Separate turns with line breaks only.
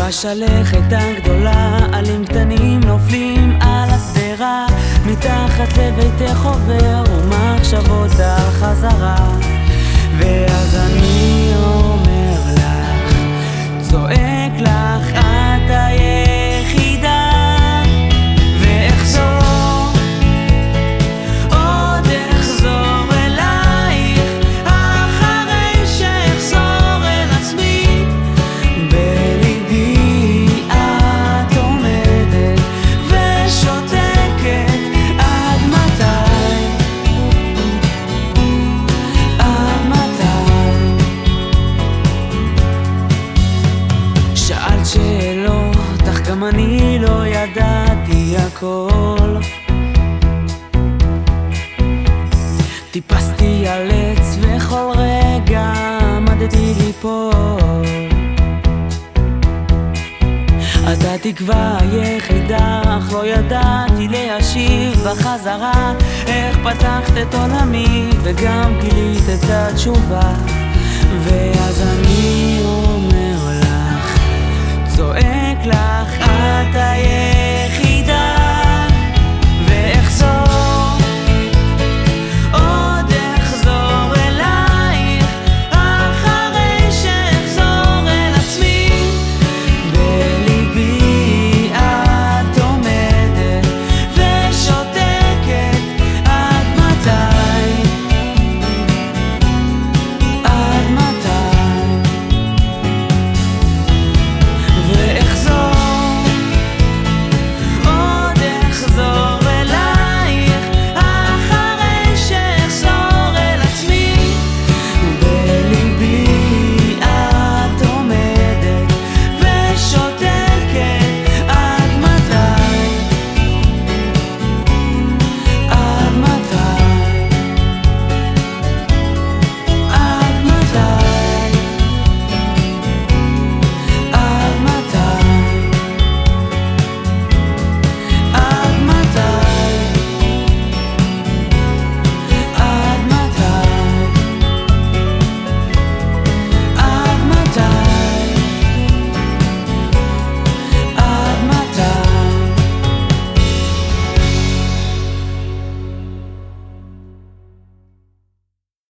בשלכת הגדולה עלים קטנים נופלים על השדרה, מתחת לביתך עובר ומחשבות על חזרה. ואז אני אומר לך, צועק לך, את היחידה, ואחזור, עוד אחזור אלייך, אחרי שאחזור אל עצמי. בליבי את עומדת ושותקת, עד מתי? עד מתי? שאלת שאלות, אך גם אני לא ידעתי הכל. טיפסתי על עץ וכל רגע עמדתי ליפול. אתה תקווה היחידה, אך לא ידעתי להשיב בחזרה. איך פתחת את עולמי וגם גילית את התשובה. ואז אני אומר לך, צועק